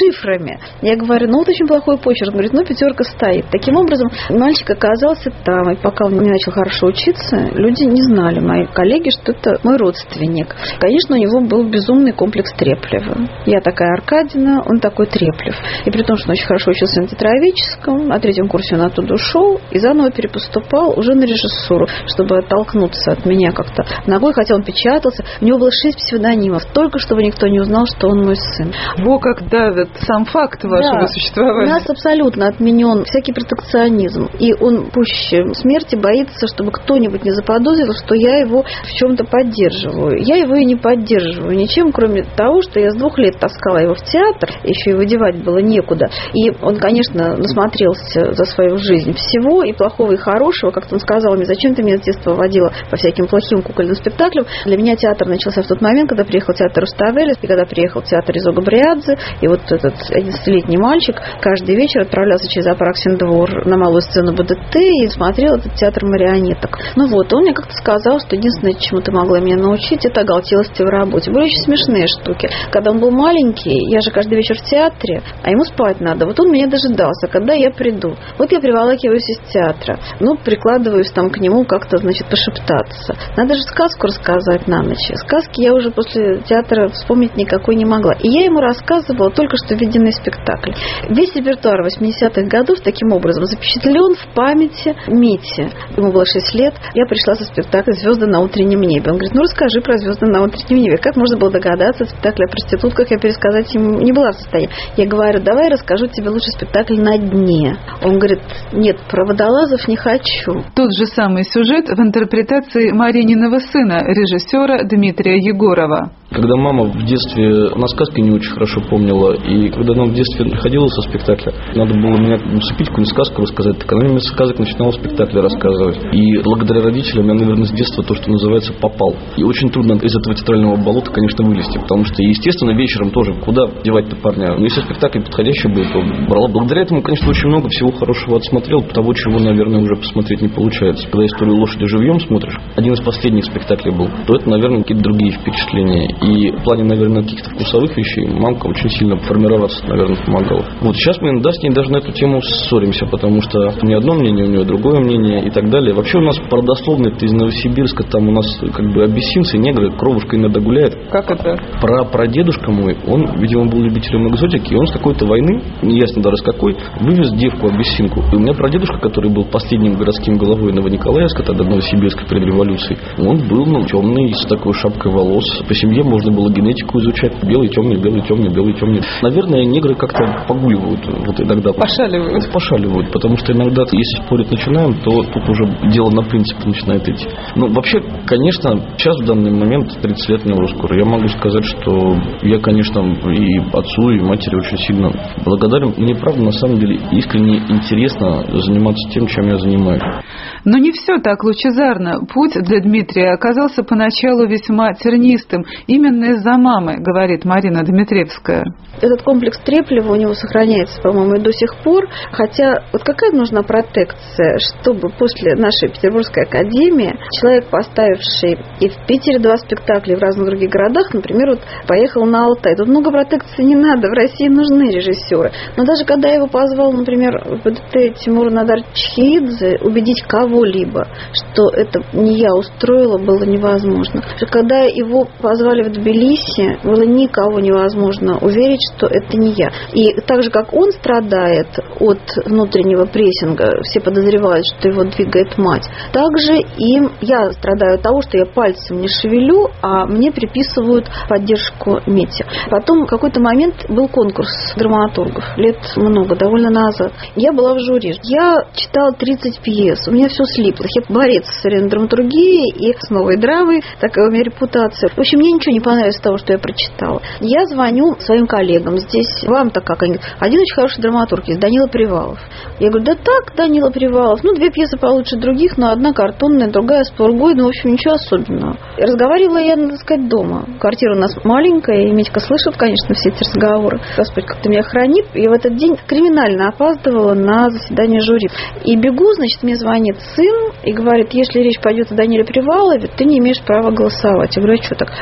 V: цифрами. Я говорю, ну вот очень плохой почерк. Он говорит, ну пятерка стоит. Таким образом, мальчик оказался там, и пока он не начал хорошо учиться, люди не знали, мои коллеги, что это мой родственник. Конечно, у него был безумный комплекс Треплева. Я такая Аркадина, он такой Треплев. И при том, что он очень хорошо учился на театроведческом, на третьем курсе он оттуда ушел и заново перепоступал уже на режиссуру, чтобы оттолкнуться от меня как-то ногой, хотя он печатался. У него было шесть псевдонимов, только чтобы никто не узнал, что он мой сын.
B: Во как давит сам факт вашего
V: да,
B: существования.
V: У нас абсолютно отменен всякий протекционизм. И он пуще смерти боится, чтобы кто-нибудь не заподозрил, что я его в чем-то поддерживаю. Я его и не поддерживаю ничем, кроме того, что я с двух лет таскала его в театр, еще его девать было некуда. И он, конечно, насмотрелся за свою жизнь всего, и плохого, и хорошего. Как-то он сказал мне, зачем ты меня с детства водила по всяким плохим кукольным спектаклям. Для меня театр начался в тот момент, когда приехал театр Руставели, и когда приехал театр Изо Габриадзе, и вот этот одиннадцатилетний мальчик каждый вечер отправлялся через Апраксин двор на малую сцену БДТ и смотрел этот театр марионеток. Ну вот, он мне как-то сказал, что единственное, чему ты могла меня научить, это оголтелости в работе. Были очень смешные штуки. Когда он был маленький, я же каждый вечер в театре, а ему спать надо. Вот он меня дожидался, когда я приду. Вот я приволакиваюсь из театра. Ну, прикладываюсь там к нему как-то, значит, пошептаться. Надо же сказку рассказать на ночь. Сказки я уже после театра вспомнить никакой не могла. И я ему рассказывала только что виденный спектакль. Весь репертуар восьмидесятых годов таким образом запечатлен в памяти Мити. Ему было шесть лет. Я пришла со спектакля «Звезды на утреннем небе». Он говорит, ну расскажи про «Звезды на утреннем небе». Как можно было догадаться, спектакль о проститутках я пересказать ему не была в состоянии. Я говорю, давай расскажу тебе лучше спектакль «На дне». Он говорит, нет, про водолазов не хочу.
B: Тот же самый сюжет в интерпретации Марининого сына, режиссера Дмитрия Егорова.
D: Когда мама в детстве, она сказки не очень хорошо помнила, и когда она в детстве ходила со спектакля, надо было меня усыпить, какую-нибудь сказку рассказать, так она мне сказок начинала в спектакле рассказывать. И благодаря родителям я, наверное, с детства то, что называется, попал. И очень трудно из этого театрального болота, конечно, вылезти, потому что, естественно, вечером тоже, куда девать-то парня? Но если спектакль подходящий был, то брала. Благодаря этому, конечно, очень много всего хорошего отсмотрел, того, чего, наверное, уже посмотреть не получается. Когда историю лошади живьем смотришь, один из последних спектаклей был, то это, наверное, какие-то другие впечатления. И в плане, наверное, каких-то вкусовых вещей мамка очень сильно формироваться, наверное, помогала. Вот сейчас мы, да, с ней даже на эту тему ссоримся, потому что у нее одно мнение, у нее другое мнение и так далее. Вообще у нас родословно это из Новосибирска, там у нас как бы абиссинцы, негры, кровушка иногда гуляет.
B: Как это?
D: Про прадедушка мой, он, видимо, был любителем экзотики, и он с какой-то войны, неясно даже с какой, вывез девку абиссинку. И у меня прадедушка, который был последним городским головой Новониколаевска, тогда Новосибирска перед революцией, он был, ну, темный, с такой шапкой волос. По семье можно было генетику изучать. Белый, темный, белый, темный, белый, темный. Наверное, негры как-то погуливают вот иногда.
B: Пошаливают.
D: Пошаливают, потому что иногда, если спорить начинаем, то тут уже дело на принципе начинает идти. Ну, вообще, конечно, сейчас в данный момент тридцать лет мне уже скоро. Я могу сказать, что я, конечно, и отцу, и матери очень сильно благодарен. Мне, правда, на самом деле искренне интересно заниматься тем, чем я занимаюсь.
B: Но не все так лучезарно. Путь для Дмитрия оказался поначалу весьма тернистым. Именно из-за мамы, говорит Марина Дмитревская.
V: Этот комплекс Треплева у него сохраняется, по-моему, и до сих пор. Хотя вот какая нужна протекция, чтобы после нашей Петербургской академии человек, поставивший и в Питере два спектакля, и в разных других городах, например, вот поехал на Алтай. Тут много протекции не надо, в России нужны режиссеры. Но даже когда его позвал, например, в ПДТ Тимур Надар Чхеидзе, убедить кого-либо, что это не я устроила, было невозможно. Когда его позвали в Тбилиси, было никого невозможно уверить, что это не я. И так же, как он страдает от внутреннего прессинга, все подозревают, что его двигает мать, также и я страдаю от того, что я пальцем не шевелю, а мне приписывают поддержку Мити. Потом в какой-то момент был конкурс драматургов, лет много, довольно назад. Я была в жюри. Я читала тридцать пьес, у меня все слиплось. Я борец с современной драматургией и с новой драмой, такая у меня репутация. В общем, мне ничего не понравилось из того, что я прочитала. Я звоню своим коллегам здесь. Вам-то как? Они говорят, один очень хороший драматург есть, Данила Привалов. Я говорю, да так, Данила Привалов. Ну, две пьесы получше других, но одна картонная, другая с пургой. Ну, в общем, ничего особенного. Разговаривала я, надо сказать, дома. Квартира у нас маленькая, и Митька слышит, конечно, все эти разговоры. Господи, как ты меня хранит. И в этот день криминально опаздывала на заседание жюри. И бегу, значит, мне звонит сын и говорит, если речь пойдет о Даниле Привалове, ты не имеешь права голосовать. Я говорю, а что так? А это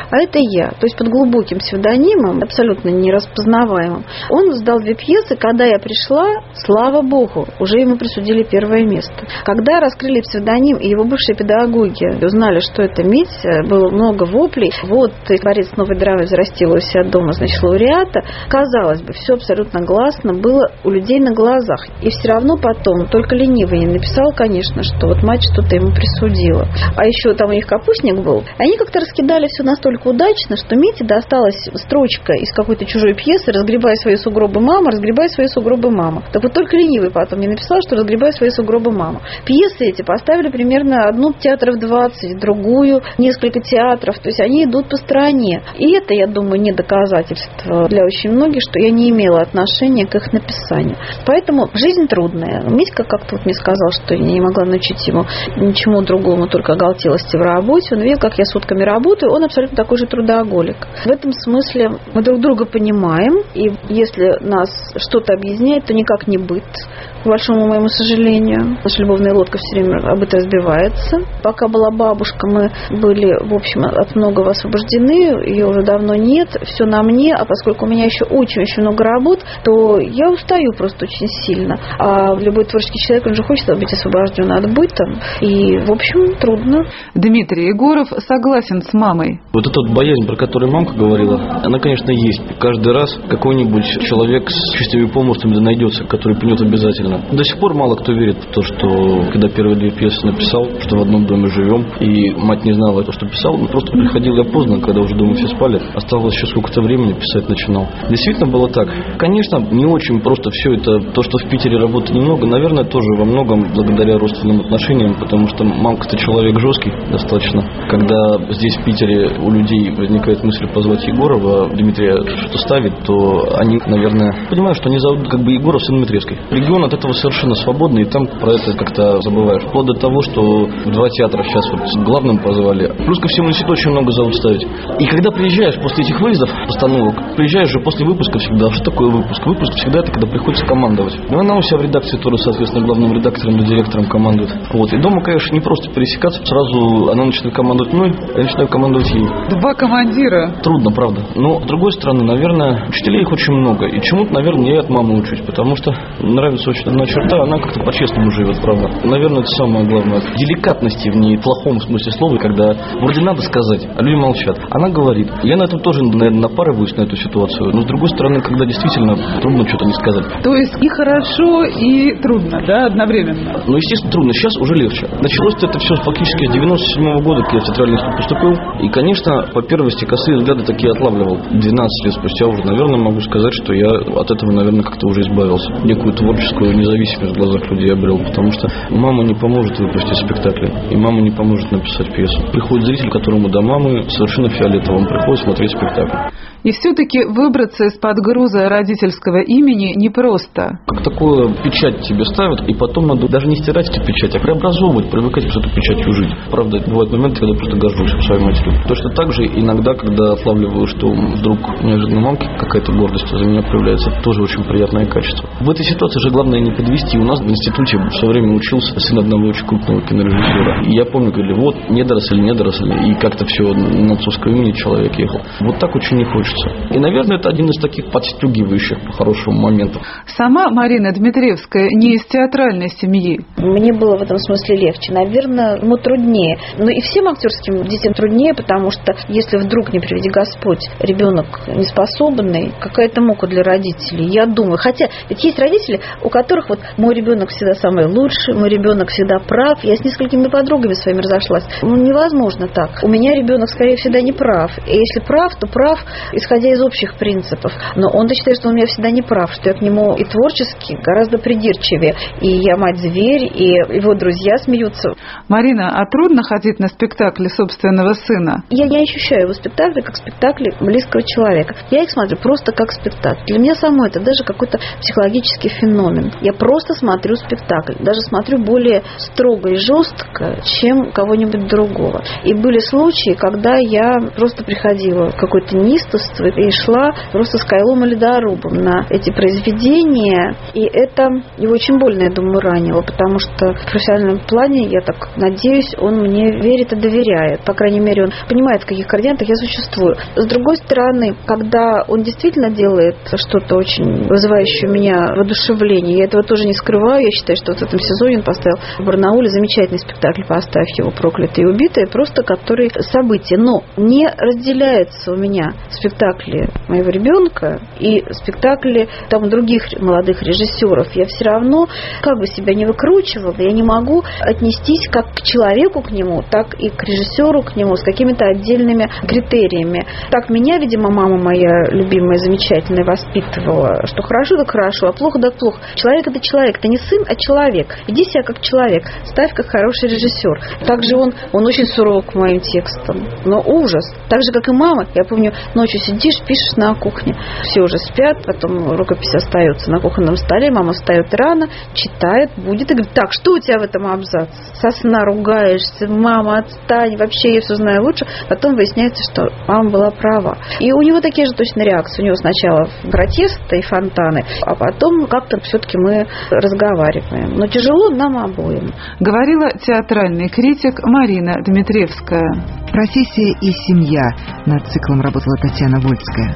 V: я. То есть под глубоким псевдонимом, абсолютно нераспознаваемым. Он сдал две пьесы. Когда я пришла, слава богу, уже ему присудили первое место. Когда раскрыли псевдоним, и его бывшие педагоги узнали, что это Митя, было много воплей. Вот, борец новой драмы взрастил у себя дома, значит, лауреата. Казалось бы, все абсолютно гласно было у людей на глазах. И все равно потом, только ленивый не написал, конечно, что вот мать что-то ему присудила. А еще там у них капустник был. Они как-то раскидали все настолько удачно, что Мите досталась строчка из какой-то чужой пьесы «Разгребая свои сугробы мама, разгребая свои сугробы мама». Так вот только ленивый потом не написал, что «Разгребая свои сугробы мама». Пьесы эти поставили примерно одну театров двадцать, другую несколько театров. То есть они идут по стране. И это, я думаю, не доказательство для очень многих, что я не имела отношения к их написанию. Поэтому жизнь трудная. Митька как-то вот мне сказал, что я не могла научить ему ничему другому, только оголтелости в работе. Он видел, как я сутками работаю. Он абсолютно такой же трудоголик. В этом смысле мы друг друга понимаем. И если нас что-то объединяет, то никак не быт. К большому моему сожалению. Наша любовная лодка все время об этом разбивается. Пока была бабушка, мы были, в общем, от многого освобождены. Ее уже давно нет. Все на мне. А поскольку у меня еще очень-очень много работ, то я устаю просто очень сильно. А любой творческий человек, он же хочет быть освобожден от быта. И, в общем, трудно.
B: Дмитрий Егоров согласен с мамой.
D: Вот эта вот боязнь, про которую мамка говорила, она, конечно, есть. Каждый раз какой-нибудь человек с чувством юмора да найдется, который пнет обязательно. До сих пор мало кто верит в то, что когда первые две пьесы написал, что в одном доме живем, и мать не знала то, что писал, просто приходил я поздно, когда уже дома все спали, осталось еще сколько-то времени, писать начинал. Действительно было так. Конечно, не очень просто все это, то, что в Питере работы немного, наверное, тоже во многом благодаря родственным отношениям, потому что мамка-то человек жесткий достаточно. Когда здесь в Питере у людей возникает мысль позвать Егорова, Дмитрия что-то ставить, то они, наверное, понимают, что они зовут как бы Егоров сын Дмитриевской. Регион от этого совершенно свободный, и там про это как-то забываешь. Вплоть до того, что в два театра сейчас вот главным позвали. Плюс ко всему, институт очень много зовут ставить. И когда приезжаешь после этих выездов, постановок, приезжаешь же после выпуска всегда. Что такое выпуск? Выпуск всегда это когда приходится командовать. Ну, она у себя в редакции тоже, соответственно, главным редактором да директором командует. Вот. И дома, конечно, не просто пересекаться. Сразу она начинает командовать мной, я начинаю командовать ей.
B: Два командира.
D: Трудно, правда. Но, с другой стороны, наверное, учителей их очень много. И чему-то, наверное, я от мамы учусь. Потому что нравится очень одна черта, она как-то по-честному живет, правда. Наверное, это самое главное. Деликатности в ней, в плохом смысле слова, когда вроде надо сказать, а люди молчат. Она говорит. Я на этом тоже, наверное, напарываюсь на эту ситуацию. Но, с другой стороны, когда действительно трудно что-то не сказать.
B: То есть и хорошо, и трудно, да, одновременно?
D: Ну, естественно, трудно. Сейчас уже легче. Началось это все фактически с девяносто седьмого года, когда я в театральный институт поступил. И, конечно, по первости косые взгляды такие отлавливал. двенадцать лет спустя уже, наверное, могу сказать, что я от этого, наверное, как-то уже избавился. Некую творческую независимость в глазах людей обрел. Потому что мама не поможет выпустить спектакль. И мама не поможет написать пьесу. Приходит зритель, которому до мамы совершенно фиолетово. Он приходит смотреть спектакль.
B: И все-таки выбраться из-под груза родительского имени непросто.
D: Как такую печать тебе ставят, и потом надо даже не стирать эту печать, а преобразовывать, привыкать с этой печатью жить. Правда, бывают моменты, когда просто горжусь своей матерью. Точно так же иногда, когда отлавливаю, что вдруг неожиданно мамке какая-то гордость за меня проявляется, это тоже очень приятное качество. В этой ситуации же главное не подвести. У нас в институте в свое время учился сын одного очень крупного кинорежиссера. И я помню, говорили, вот, недоросль, недоросль, и как-то все на отцовском имени человек ехал. Вот так очень не хочется. И, наверное, это один из таких подстегивающих по-хорошему моментов.
B: Сама Марина Дмитриевская не из театральной семьи.
V: Мне было в этом смысле легче. Наверное, ему труднее. Но и всем актерским детям труднее, потому что если вдруг, не приведи Господь, ребенок неспособный, какая-то мука для родителей. Я думаю, хотя ведь есть родители, у которых вот мой ребенок всегда самый лучший, мой ребенок всегда прав. Я с несколькими подругами своими разошлась. Ну, невозможно так. У меня ребенок, скорее, всегда не прав. И если прав, то прав, исходя из общих принципов. Но он-то считает, что он у меня всегда не прав, что я к нему и творчески гораздо придирчивее. И я мать-зверь, и его друзья смеются.
B: Марина, а трудно ходить на спектакли собственного сына?
V: Я не ощущаю его спектакли как спектакли близкого человека. Я их смотрю просто как спектакль. Для меня самой это даже какой-то психологический феномен. Я просто смотрю спектакль. Даже смотрю более строго и жестко, чем кого-нибудь другого. И были случаи, когда я просто приходила в какой-то неистовство и шла просто с кайлом и ледорубом на эти произведения. И это его очень больно, я думаю, ранило, потому что в профессиональном плане я так человек. Надеюсь, он мне верит и доверяет. По крайней мере, он понимает, в каких координатах я существую. С другой стороны, когда он действительно делает что-то очень вызывающее у меня воодушевление, я этого тоже не скрываю. Я считаю, что вот в этом сезоне он поставил в Барнауле замечательный спектакль «Поставь его, проклятые и убитые», просто который события. Но не разделяется у меня спектакли моего ребенка и спектакли там других молодых режиссеров. Я все равно, как бы себя не выкручивала, я не могу отнестись как к человеку к нему, так и к режиссеру к нему с какими-то отдельными критериями. Так меня, видимо, мама моя любимая, замечательная, воспитывала, что хорошо так хорошо, а плохо так плохо. Человек это человек, это не сын, а человек. Веди себя как человек, ставь как хороший режиссер. Также он, он очень суров к моим текстам, но ужас. Так же, как и мама. Я помню, ночью сидишь, пишешь на кухне, все уже спят, потом рукопись остается на кухонном столе, мама встает рано, читает, будет и говорит: так, что у тебя в этом абзаце? Со сна ругаешься, мама, отстань, вообще я все знаю лучше. Потом выясняется, что мама была права. И у него такие же точно реакции. У него сначала протесты и фонтаны, а потом как-то все-таки мы разговариваем. Но тяжело нам обоим.
B: Говорила театральный критик Марина Дмитриевская.
A: «Профессия и семья». Над циклом работала Татьяна Вольская.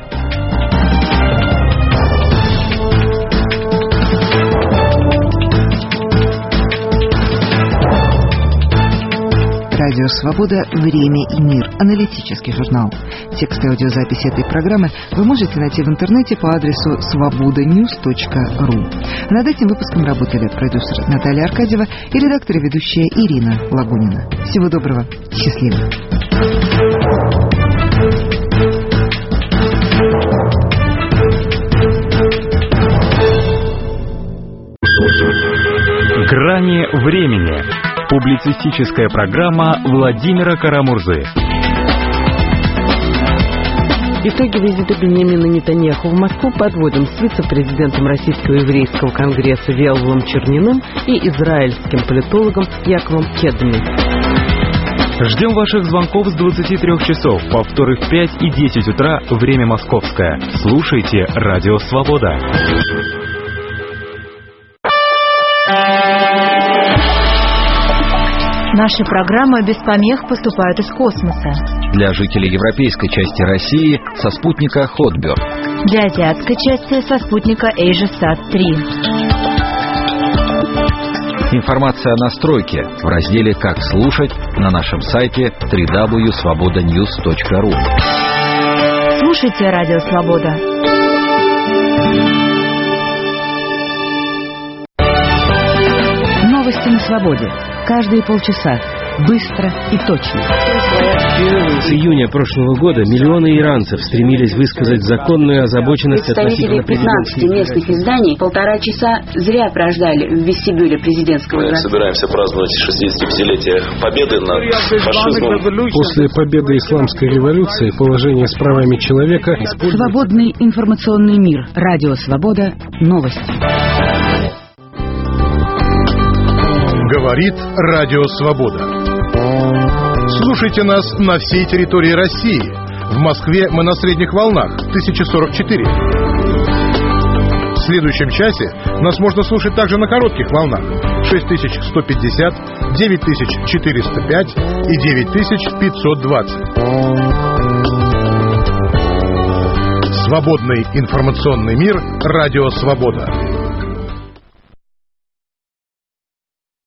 A: Радио «Свобода. Время и мир». Аналитический журнал. Текст и аудиозаписи этой программы вы можете найти в интернете по адресу свобода ньюс точка ру. Над этим выпуском работали продюсер Наталья Аркадьева и редактор и ведущая Ирина Лагунина. Всего доброго. Счастливо.
P: Грани времени. Публицистическая программа Владимира Карамурзы.
O: Итоги визита Биньямина Нетаньяху в Москву подводим с вице-президентом Российского еврейского конгресса Виолом Черниным и израильским политологом Яковом Кедми.
P: Ждем ваших звонков с двадцати трёх часов, повторы в пять и десять утра, время московское. Слушайте Радио Свобода.
E: Наши программы без помех поступают из космоса.
F: Для жителей европейской части России со спутника Хотберг.
E: Для азиатской части со спутника AsiaSat три.
F: Информация о настройке в разделе «Как слушать» на нашем сайте дабл ю дабл ю дабл ю точка свобода ньюс точка ру.
E: Слушайте Радио Свобода.
O: Новости на свободе. Каждые полчаса. Быстро и точно.
W: С июня прошлого года миллионы иранцев стремились высказать законную озабоченность
X: относительно президентских... Представители пятнадцати местных изданий полтора часа зря прождали в вестибюле президентского
Y: Мы
X: дворца.
Y: собираемся праздновать шестидесятипятилетие победы над фашизмом.
W: После победы исламской революции положение с правами человека...
O: Свободный информационный мир. Радио Свобода. Новости.
Z: Говорит Радио Свобода. Слушайте нас на всей территории России. В Москве мы на средних волнах тысяча сорок четыре. В следующем часе нас можно слушать также на коротких волнах шесть тысяч сто пятьдесят, девять тысяч четыреста пять и девять тысяч пятьсот двадцать. Свободный информационный мир. Радио Свобода.